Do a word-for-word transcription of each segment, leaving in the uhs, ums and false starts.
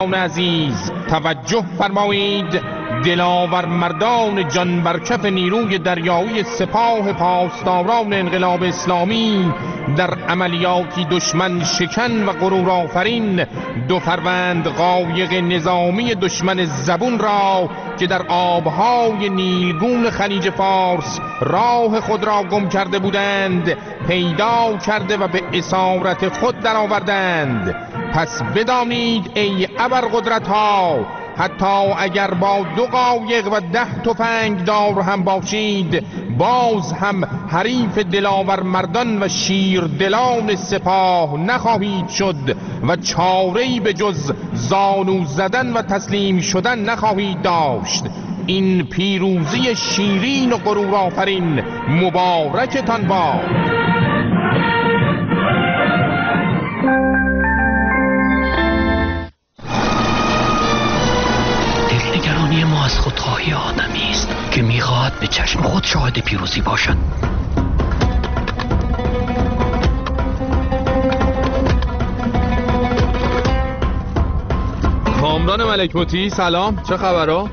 عزیز توجه فرمایید، دلاور مردان جان برکف نیروی دریایی سپاه پاسداران انقلاب اسلامی در عملیاتی دشمن شکن و غرور آفرین دو فروند قایق نظامی دشمن زبون را که در آبهای نیلگون خلیج فارس راه خود را گم کرده بودند پیدا کرده و به اسارت خود درآوردند. پس بدانید ای ابرقدرت ها، حتی اگر با دو قایق و ده تفنگ دار هم باشید، باز هم حریف دلاور مردان و شیر دلان سپاه نخواهید شد و چاره‌ای به جز زانو زدن و تسلیم شدن نخواهید داشت. این پیروزی شیرین و غرور آفرین مبارکتان باد. دلنگرانی ما از خودخواهی آدمی است که میخواهد به چشم خود شاهد پیروزی باشد. کامران ملک مطیع سلام، چه خبرها؟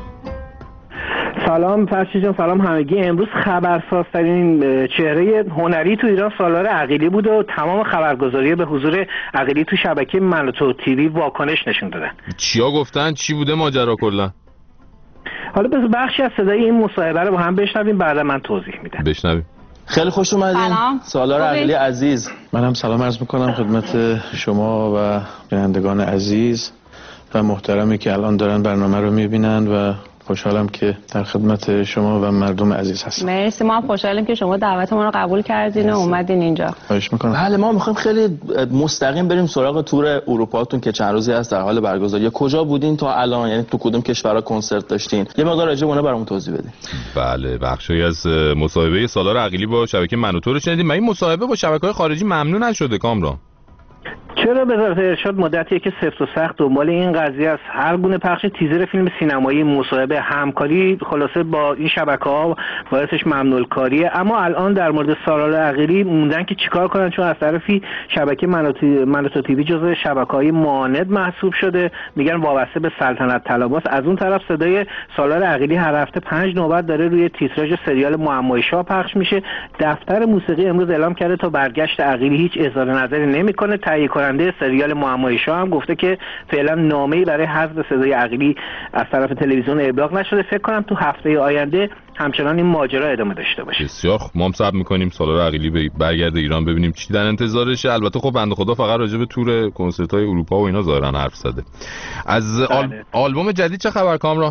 سلام فرشید جان، سلام همگی. امروز خبرسازترین چهره هنری تو ایران سالار عقیلی بود و تمام خبرگزاری به حضور عقیلی تو شبکه من و تو تیوی واکنش نشون دادن. چیا گفتن؟ چی بوده ماجرا کلا؟ حالا بذار بخشی از صدای این مصاحبه رو با هم بشنویم، بعد من توضیح میدم. بشنویم. خیلی خوش اومدین سالار عقیلی عزیز. منم سلام عرض میکنم خدمت شما و بینندگان عزیز و محترمی که الان دارن برنامه رو میبینن و خوشحالم که در خدمت شما و مردم عزیز هستم. مرسی، ما هم خوشحالیم که شما دعوت ما رو قبول کردین و اومدین اینجا. خواهش میکنم. بله، ما میخوایم خیلی مستقیم بریم سراغ تور اروپاتون که چند روزی هست در حال برگزاری. کجا بودین تا الان؟ یعنی تو کدوم کشورها کنسرت داشتین؟ یه مقدار راجع به اون برامون توضیح بدین. بله، بخشی از مصاحبه سالار عقیلی با شبکه من و تو رو شنیدیم. این مصاحبه با شبکه‌های خارجی ممنوع نشده کامران؟ چرا؟ وزارت ارشاد مدتیه که سفت و سخت دنبال این قضیه است. هر گونه پخش تیزر فیلم سینمایی، مصاحبه، همکاری خلاصه با این شبکه‌ها باعثش ممنوع کاریه. اما الان در مورد سالار عقیلی موندن که چیکار کنن، چون از طرفی شبکه من و تو تیوی جزو شبکه‌های معاند محسوب شده، میگن وابسته به سلطنت طلباست. از اون طرف صدای سالار عقیلی هر هفته پنج نوبت داره روی تیتراژ سریال معمای شاه پخش میشه. دفتر موسیقی امروز اعلام کرده تا برگشت عقیلی هیچ اظهار نظری نمیکنه. تهیه کننده سریال معمای شاه هم گفته که فعلا نامه‌ای برای حذف صدای عقیلی از طرف تلویزیون ابلاغ نشده. فکر کنم تو هفته آینده همچنان این ماجرا ادامه داشته باشه. بسیار خوب، ما هم صبر می‌کنیم سالار عقیلی برگرده ایران ببینیم چی در انتظارشه. البته خب بنده خدا فقط راجع به تور کنسرت‌های اروپا و اینا ظاهرا حرف زده. از آل... آلبوم جدید چه خبر کامران؟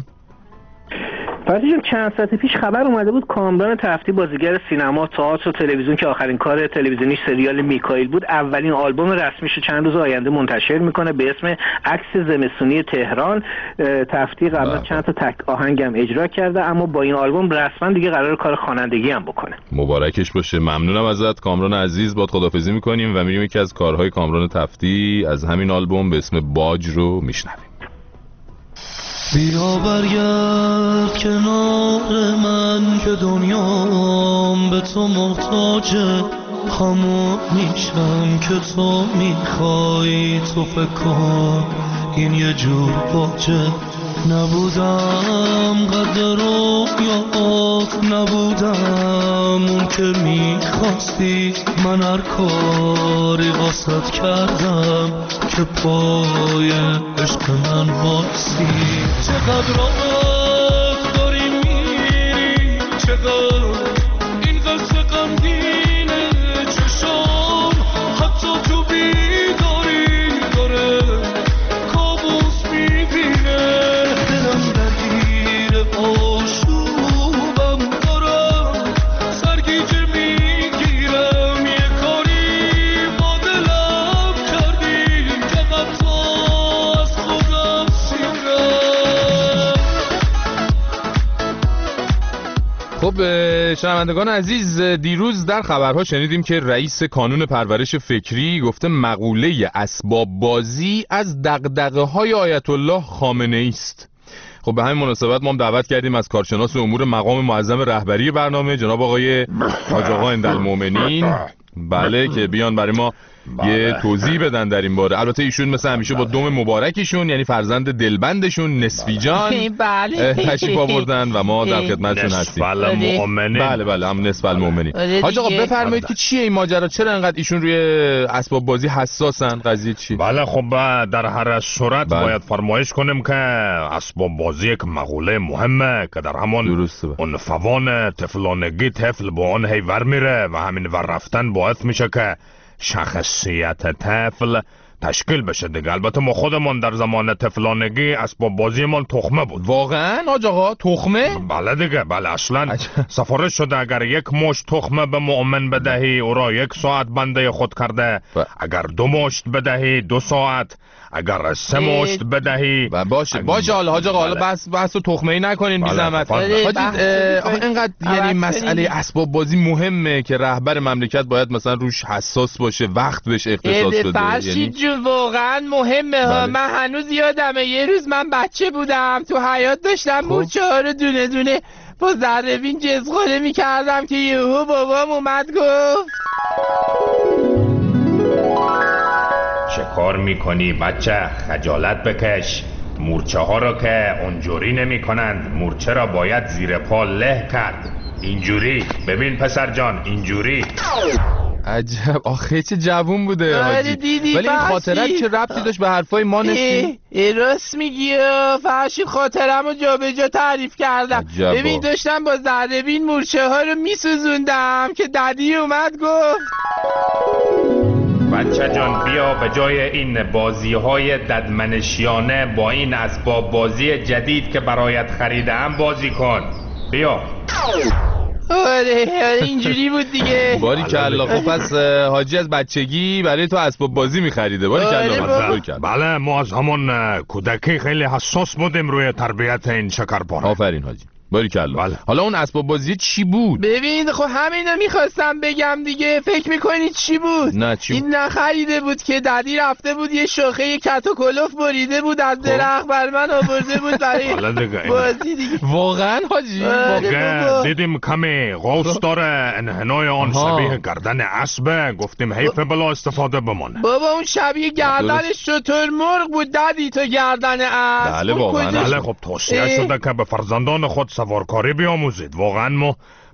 فرشید جان، چند ساعت پیش خبر اومده بود کامران تفتی، بازیگر سینما، تئاتر و تلویزیون که آخرین کار تلویزیونیش سریال میکائیل بود، اولین آلبوم رسمیشو چند روز آینده منتشر میکنه به اسم عکس زمستونی تهران. تفتی قبلا چند تا تک آهنگم اجرا کرده، اما با این آلبوم رسما دیگه قرار کار خوانندگی هم بکنه. مبارکش باشه. ممنونم ازت کامران عزیز. باد خداحافظی میکنیم و میریم یکی از کارهای کامران تفتی از همین آلبوم به اسم باج رو میشنویم. بیا برگرد کنار من که دنیام به تو محتاجه، همون میشم که تو میخوای. تو فکر کن این یه جور باجه، نبودم قد رویات، نبودم اون که میخواستی. من هر کاری واسط کردم که پای عشق من باسی. چقدر راحت داری میری، چقدر این قصه غمگینه، چشام حتی تو بیداری داره کابوس میبینه. دلم درگیر آشوبم دارم، سرگیجه میگیرم، یه کاری با دلم کردی که حتی از خودم سیرم. خب شنوندگان عزیز، دیروز در خبرها شنیدیم که رئیس کانون پرورش فکری گفته مقوله اسباب بازی از دغدغه‌های آیت الله خامنه‌ای است. خب به همین مناسبت ما هم دعوت کردیم از کارشناس امور مقام معظم رهبری برنامه جناب آقای حاج آقا هندالمومنین، بله، که بیان برای ما بله. یه توضیح بدن در این باره. البته ایشون مثل همیشه با دوم مبارکشون، یعنی فرزند دلبندشون نصفی جان بله تشریف آوردن و ما در خدمتشون هستیم. بله مؤمنین. بله بله هم نصف المؤمنین. حاج آقا بفرمایید که چیه این ماجرا؟ چرا انقدر ایشون روی اسباب بازی حساسن؟ قضیه چی؟ بله خب در هر صورت بله. باید فرمایش کنیم که اسباب بازی یک مقوله مهمه که در همون اون فوان طفلانگی طفل با اون هی ور میره و همین ور رفتن باعث میشه که شخصیت طفل تشکیل بشه دیگه. البته ما خودمون در زمان طفلانگی اسباب بازیمون تخمه بود. واقعا حاج آقا تخمه؟ بله دیگه بله. اصلا سفارش شده اگر یک مشت تخمه به مؤمن بدهی او را یک ساعت بنده خود کرده، اگر دو مشت بدهی دو ساعت، اگر سه مشت بدهی باشه باشه. حالا حاج آقا حالا بس بس و تخمه ای نکنین بی زحمت. حاجی اینقدر یعنی مسئله اسباب بازی مهمه که رهبر مملکت باید مثلا روش حساس باشه، وقت بهش اختصاص بده. یعنی واقعا مهمه ها. من هنوز یادمه یه روز من بچه بودم تو حیاط داشتم مورچه ها رو دونه دونه با ذره‌بین جزغاله میکردم که یهو بابام اومد گفت چه کار میکنی بچه؟ خجالت بکش. مورچه ها را که اونجوری نمی کنند، مورچه را باید زیر پا له کرد. اینجوری. ببین پسر جان اینجوری. عجب آخه چه جوون بوده حاجی. ولی این خاطرت چه ربطی داشت به حرفای ما نسی؟ ای راست میگی فرشید، خاطرمو جا به جا تعریف کردم. ببین داشتم با ذره‌بین مورچه ها رو میسوزوندم که ددی اومد گفت بچه جان بیا به جای این بازی های ددمنشیانه با این اسباب بازی جدید که برایت خریدم بازی کن. بیا. آره اینجوری بود دیگه. باری کلا. خب پس حاجی از بچگی برای تو اسباب بازی می‌خریده. باری کلا. بله ما از همون کودکی خیلی حساس بودیم روی تربیت این شکرپاره. آفرین حاجی. باریکلا. بله. حالا اون اسباب بازی چی بود؟ ببین خب همینو میخواستم بگم دیگه. فکر میکنی چی بود؟ نه چی بود؟ این نخریده بود که ددی رفته بود یه شاخه کت و کلوف بریده بود از درخت بر من آورده بود برای بازی دیگه. واقعا حاجی؟ واقعا دیدیم کمی قوس داره، انحنای آن شبیه گردن اسبه، گفتیم حیف بلا استفاده بمانه. بابا اون شبیه گردن شتر مرغ بود ددی تو گردن اسب. بله واقعا. بله خب توصیه شده که به فرزندان خود سوارکاری بیاموزید. واقعا ما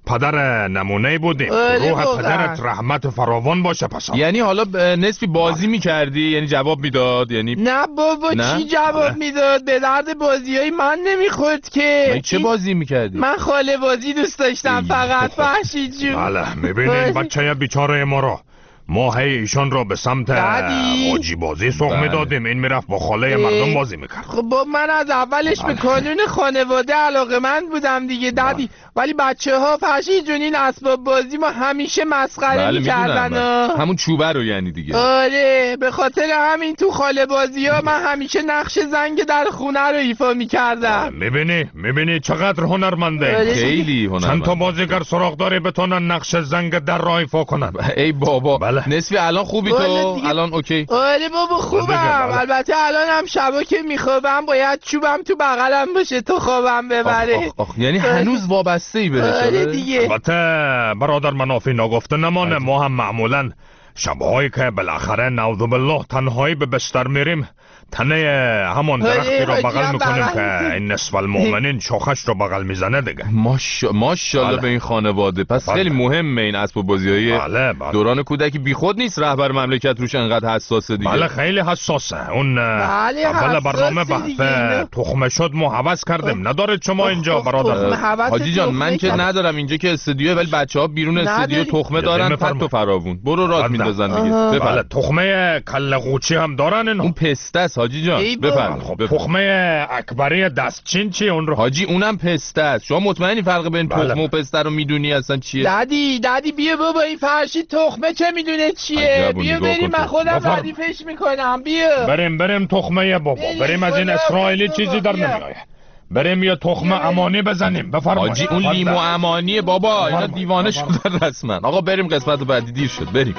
پدر نمونه بودیم. روح پدرت رحمت فراوان باشه. پس یعنی حالا نصفی بازی میکردی؟ یعنی جواب میداد؟ یعنی نه بابا نه؟ چی جواب میداد؟ به درد بازی های من نمیخورد که. چه بازی میکردی؟ من خاله بازی دوست داشتم فقط. فرشید جون بله میبینین بچه بیچاره ما را ما هی ایشان را به سمت حاجی بازی سوق میدادیم، این میرفت با خاله مردم بازی میکرد. خب من از اولش به قانون خانواده علاقه‌مند بودم دیگه ددی، ولی بچه ها فرشید جون این اسباب بازی ما همیشه مسخره میکردن. همون چوبه رو یعنی دیگه. آره به خاطر همین تو خاله بازی ها من همیشه نقش زنگ در خونه رو ایفا میکردم. میبینی میبینی چقدر هنرمنده. آره. خیلی هنرمنده. چند تا بازیگر سراغ داره بتونن نقش زنگ در را ایفا کنن. ای بابا بله. نصفی الان خوبی تو؟ الان اوکی؟ آره بابا خوبم. البته الان هم شبا که میخوابم باید چوبم تو بغلم باشه تا خوابم ببره. آخ آخ آخ. یعنی هنوز وابسته ای بهش؟ آره دیگه. البته برادر منافی نگفته نمانه. ما هم معمولا شبهایی که بالاخره نعوذ بالله تنهایی به بستر میریم تنه همون درختی رو بغل میکنیم که این نصف المؤمنین شاخش رو بغل میزنه دیگه. ماشا ماشاءالله به این خانواده. پس بله. خیلی مهمه این اسباب بازی‌های بله بله. دوران کودکی بیخود نیست رهبر مملکت روش انقدر حساسه دیگه. بله خیلی حساسه. اون بله اول برنامه بحث تخمه شد ما حوض کردیم. ندارید شما اینجا برادر حاجی جان؟ من که ندارم اینجا که استودیو، ولی بچه‌ها بیرون استودیو تخمه دارن. فقط فراوون برو راد میندازن دیگه. بله تخمه کله قوچی هم دارن اینا. اون پسته حاجی جان. بفرمایید. خب تخمه اکبری دستچین چی اون رو؟ حاجی اونم پسته است. شما مطمئنی فرق بین بله. تخمه و پسته رو میدونی اصلا چیه؟ ددی ددی بیا بابا این فرشید تخمه چه میدونه چیه؟ بیا بریم من خودم ردیفش میکنم. بیا بریم بریم تخمه بابا بریم از این اسرائیلی چیزی در نمیاد. بریم یه تخمه امانی بزنیم. بفرمایید. حاجی اون لیمو امانیه بابا. اینا دیوانه شدن رسما. آقا بریم قسمت بعدی دیر شد. بریم.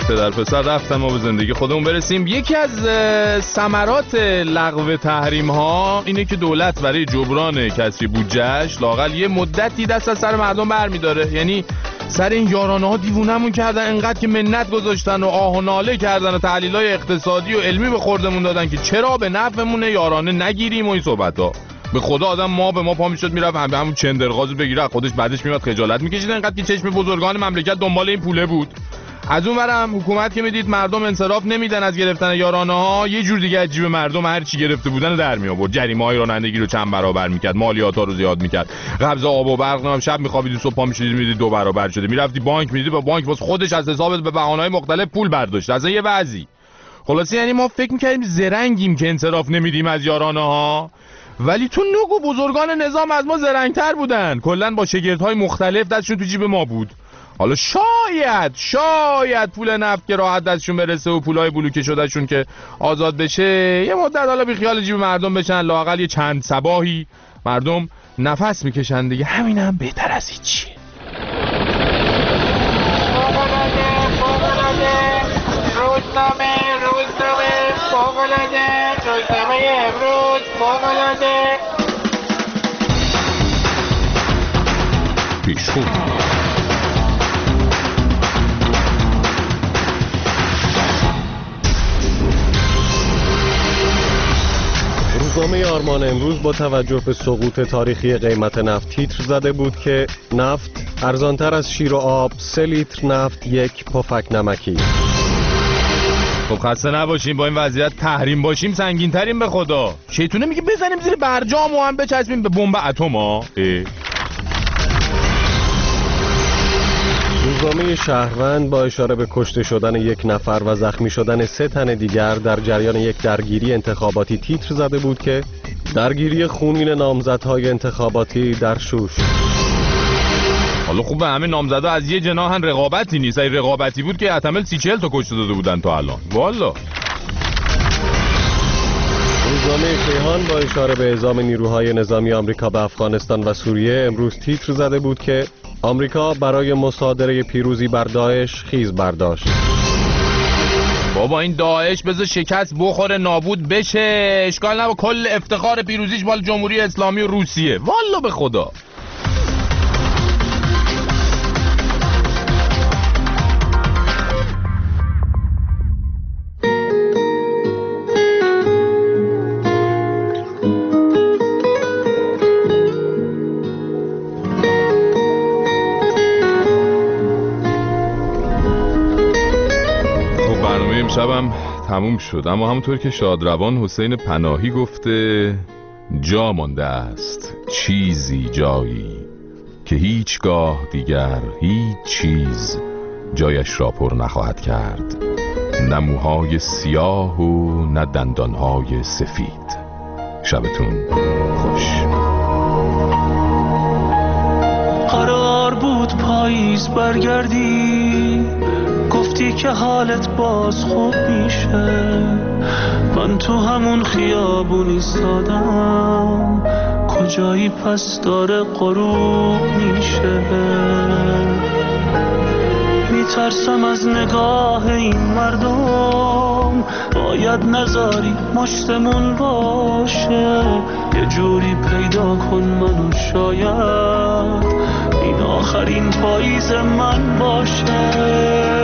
پدر پسر رفتن ما به زندگی خودمون برسیم. یکی از ثمرات لغو تحریم ها اینه که دولت برای جبران کسری بودجهش لااقل یه مدتی دست از سر مردم برمی‌داره. یعنی سر این یارانه ها دیوونمون کردن، انقدر که منت گذاشتن و آه و ناله کردن و تحلیل‌های اقتصادی و علمی به خوردمون دادن که چرا به نفعمون یارانه نگیریم و این صحبت‌ها. به خدا آدم ما به ما پا میشد میرفت هم به همون چندرغازو بگیره، خودش بعدش میاد خجالت میکشید انقدر که چشم بزرگان مملکت دنبال این پوله بود. از اون ورم حکومت که میدید مردم انصراف نمیدن از گرفتن یارانه ها، یه جور دیگه از جیب مردم هر چی گرفته بودن در می آورد، جریمه های رانندگی رو چند برابر میکرد، مالیات ها رو زیاد میکرد، قبض آب و برق نام شب میخوابیدی صبح پا میشدی میدید دو برابر شده، میرفتی بانک میدید با بانک واسه خودش از حسابت به بهانه‌های مختلف پول برداشت. از یه وضعی خلاصه یعنی ما فکر میکردیم زرنگیم که انصراف نمیدیم از یارانه ها، ولی تو نگو بزرگان نظام از ما زرنگتر بودن، کلا با شگردهای مختلف دستشون تو جیب ما بود. حالا شاید شاید پول نفت که راحت دستشون برسه و پولای بلوکه شدهشون که آزاد بشه یه مدت حالا بی خیال جیب مردم بشن، لااقل یه چند صباحی مردم نفس میکشن دیگه، همین هم بهتر از هیچی. روزنامه روزنامه فوق‌العاده، روزنامه امروز فوق‌العاده. پیشخون روزنامه آرمان امروز با توجه به سقوط تاریخی قیمت نفت تیتر زده بود که نفت ارزانتر از شیر و آب، سه لیتر نفت یک پفک نمکی. خب خسته نباشیم، با این وضعیت تحریم باشیم سنگین تریم به خدا. شیطونه میگه بزنیم زیر برجام و هم بچسبیم به بمب اتم ها. روزنامه شهروند با اشاره به کشته شدن یک نفر و زخمی شدن سه تن دیگر در جریان یک درگیری انتخاباتی تیتر زده بود که درگیری خونین نامزدهای انتخاباتی در شوش. حالا خوب به همه نامزدها از یه جناحن رقابتی نیست، اگه رقابتی بود که احتمال سی چهل تا کشته داده بودن تا الان. والا روزنامه کیهان با اشاره به اعزام نیروهای نظامی آمریکا به افغانستان و سوریه امروز تیتر زده بود که آمریکا برای مصادره پیروزی بر داعش خیز برداشت. بابا این داعش بذار شکست بخوره نابود بشه، اشکال نبا، کل افتخار پیروزیش مال جمهوری اسلامی و روسیه. والا به خدا شبم تموم شد، اما همونطور که شادروان حسین پناهی گفته جا مانده است چیزی جایی که هیچگاه دیگر هیچ چیز جایش را پر نخواهد کرد، نه موهای سیاه و نه دندانهای سفید. شبتون خوش. قرار بود پاییز برگردی، گفتی که حالت باز خوب میشه، من تو همون خیابون ایستادم، کجایی پس داره غروب میشه. میترسم از نگاه این مردم، باید نذاری مشتمون باشه، یه جوری پیدا کن منو، شاید این آخرین پاییز من باشه.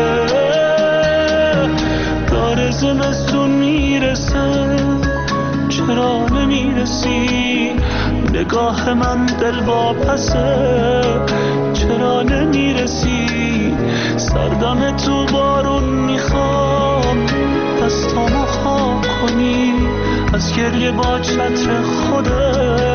داره زمستون میرسه، چرا نمیرسی؟ نگاه من دل واپسه، چرا نمیرسی؟ سردم تو بارون میخوام، دستامو خاک کنی، از گریه با چتر خودت